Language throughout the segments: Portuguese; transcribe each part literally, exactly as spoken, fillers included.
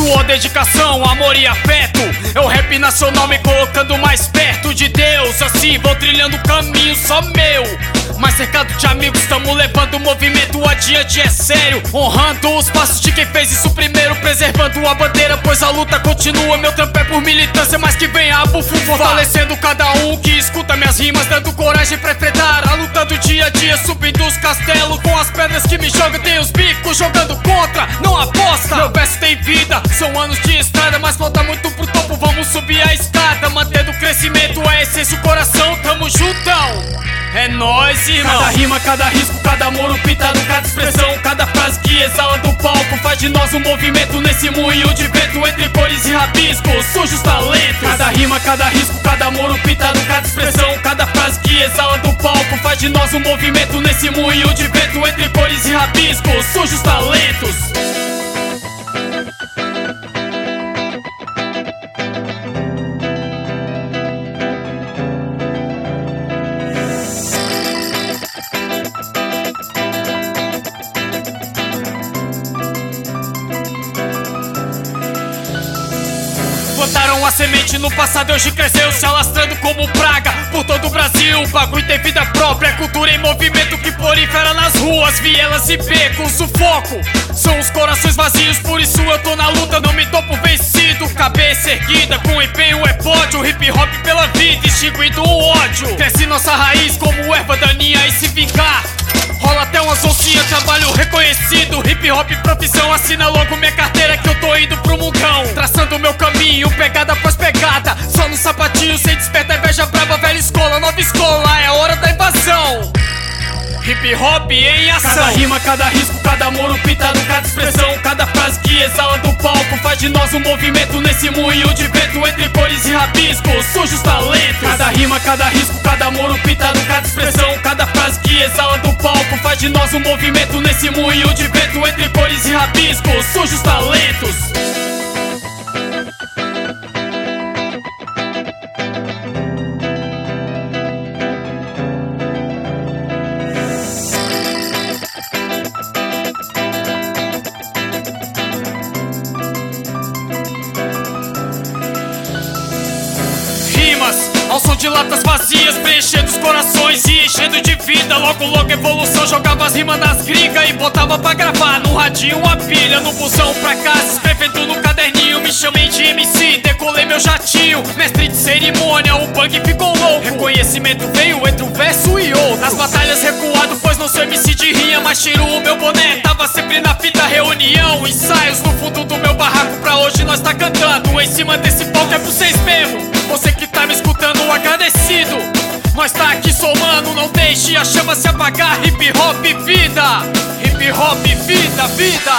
suor, dedicação, amor e afeto. É o rap nacional me colocando mais perto de Deus. Assim vou trilhando o caminho só meu, mas cercado de amigos, tamo levando o movimento adiante, é sério. Honrando os passos de quem fez isso primeiro, preservando a bandeira, pois a luta continua. Meu trampo é por militância, mas que venha a bufu, fortalecendo cada um que escuta minhas rimas, dando coragem pra enfrentar a luta do dia a dia, subindo os castelos com as pedras que me jogam. Tem os bicos jogando contra, não aposta. Meu verso tem vida, são anos de estrada, mas falta muito pro topo, vamos subir a escada, mantendo o crescimento, a essência, o coração, tamo juntão. É nóis, irmão. Cada rima, cada risco, cada muro pintado, cada expressão, cada frase que exala do palco faz de nós um movimento nesse moinho de vento, entre cores e rabiscos, sujos talentos. Cada rima, cada risco, cada muro pintado, cada expressão, cada frase que exala do palco faz de nós um movimento nesse moinho de vento, entre cores e rabiscos, sujos talentos. Plantaram a semente no passado e hoje cresceu, se alastrando como praga por todo o Brasil. O bagulho tem vida própria, cultura em movimento que prolifera nas ruas, vielas e becos. Sufoco são os corações vazios, por isso eu tô na luta, não me dou por vencido. Cabeça erguida, com empenho é pódio, hip hop pela vida, extinguindo o ódio. Cresce nossa raiz como erva daninha e se vingar rola até umas oncinhas, trabalho reconhecido. Hip hop profissão, assina logo minha carteira que eu tô indo pro mundão. Traçando meu caminho, pegada após pegada, só no sapatinho, sem desperta inveja brava. Velha escola, nova escola, é a hora da invasão. Hip hop em ação. Cada rima, cada risco, cada muro pintado, cada expressão, cada frase que exala do palco faz de nós um movimento nesse moinho de vento, entre cores e rabiscos, sujos talentos. Cada rima, cada risco, cada muro pintado, cada expressão, cada frase que exala do palco faz de nós um movimento nesse moinho de vento, entre cores e rabiscos, sujos talentos. Ao som de latas vazias, preenchendo os corações e enchendo de vida. Logo, logo, evolução, jogava as rimas nas gringas e botava pra gravar no radinho a pilha. No busão pra casa, escrevendo no caderninho, me chamei de M C, decolei meu jatinho. Mestre de cerimônia, o bang ficou louco. Reconhecimento veio entre um verso e outro. Nas batalhas recuado, pois não sou M C de rinha, mas tiro o meu boné, tava sempre na fita. Reunião, ensaios no fundo do meu barraco, pra hoje nós tá cantando em cima desse palco, é pra vocês mesmo. Você que tá me escutando, agradecido. Nós tá aqui somando, não deixe a chama se apagar. Hip hop vida, hip hop vida, vida.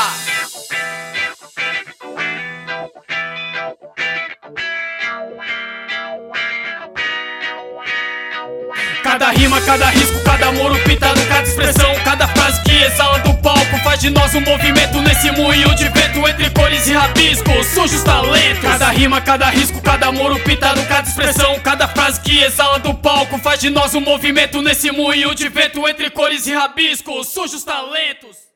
Cada rima, cada risco, cada muro pintado, cada expressão, cada frase que exala do palco faz de nós um movimento nesse moinho de vento, entre cores e rabiscos, sujos talentos. Cada rima, cada risco, cada muro pintado, cada expressão, cada frase que exala do palco faz de nós um movimento nesse moinho de vento, entre cores e rabiscos, sujos talentos.